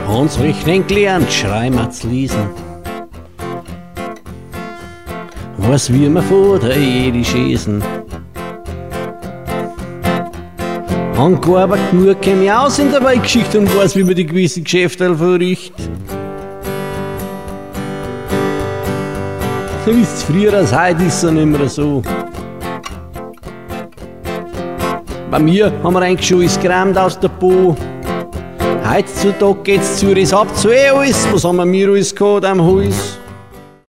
Hans rechnen gelernt, schreiben zu lesen. Weiß, wie man vor der Ehe schießen. Han gearbeitet genug, kenn mich aus in der Weltgeschichte und weiß, wie man die gewissen Geschäfte verrichtet. Ihr wisst, früher als heute ist es nicht mehr so. Bei mir haben wir eigentlich schon alles geräumt aus der Po. Heutzutage geht's Zürichs ab zu alles. Was haben wir alles gehabt am Haus?